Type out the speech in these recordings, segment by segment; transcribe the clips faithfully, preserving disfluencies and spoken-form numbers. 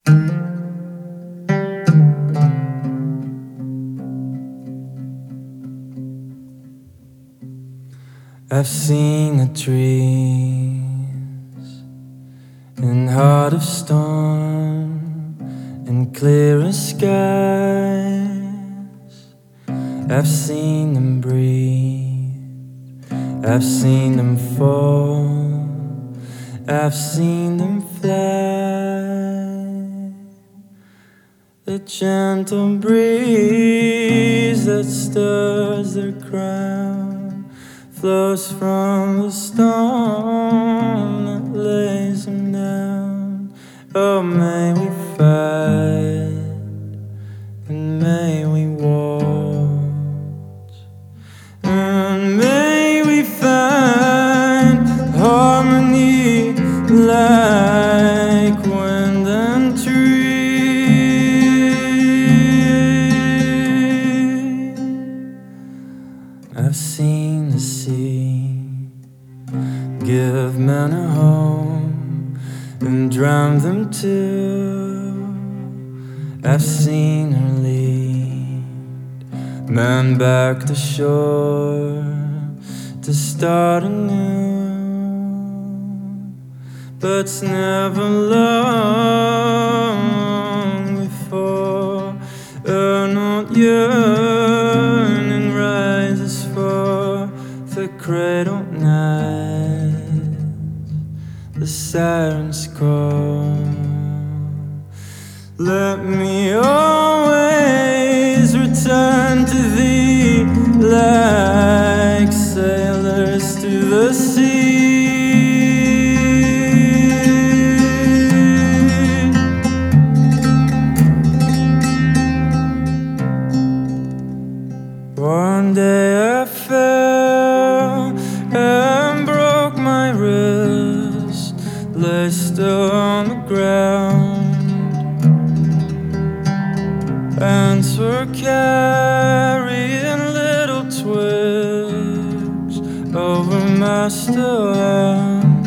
I've seen the trees in heart of storm and clearest skies. I've seen them breathe, I've seen them fall, I've seen them fly. The gentle breeze that stirs their crown flows from the stone that lays them down. Oh, may we fight and may we watch, and may we find harmony like wind and tree. I've seen the sea give men a home and drown them too. I've seen her lead men back to shore to start anew, but it's never long before an old yearning rises for the cradle night, the sirens call. Let me always return to thee, like sailors to the sea. One day I fell and broke my wrist, lay still on the ground. Ants were carrying little twigs over my still hand.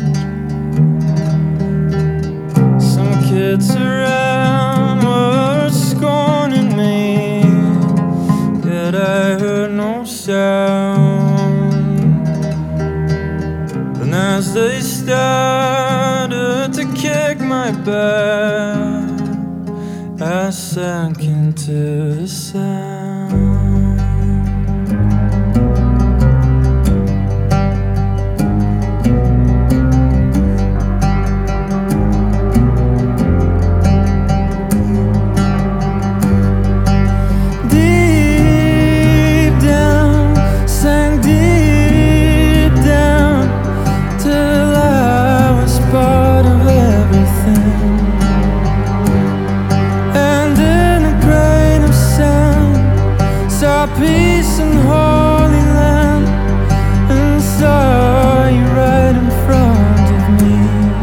Some kids around were scorning me, yet I heard no sound. And as they started to kick my back, I sank into the sound. Deep down, sank deep down, till I was part of everything. Saw peace and holy land, and saw you right in front of me.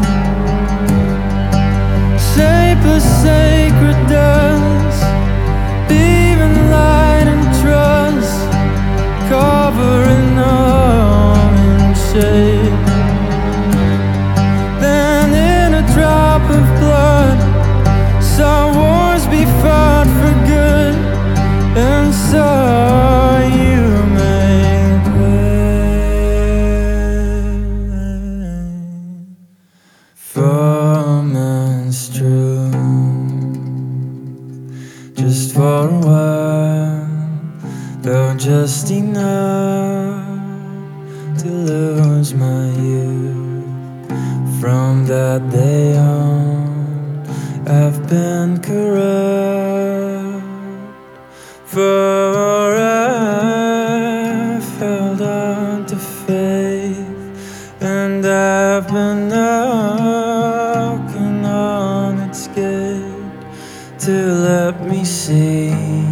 Shape of sacred dust, even light and trust, covering all in shade. Then in a drop of blood, saw wars be fought for good, and saw you make way for man's truth. Just for a while, though just enough to lose my youth. From that day on, I've been corrupt, for I held on to faith, and I've been knocking on its gate to let me see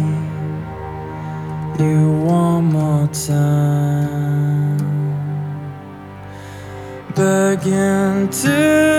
you one more time, begging to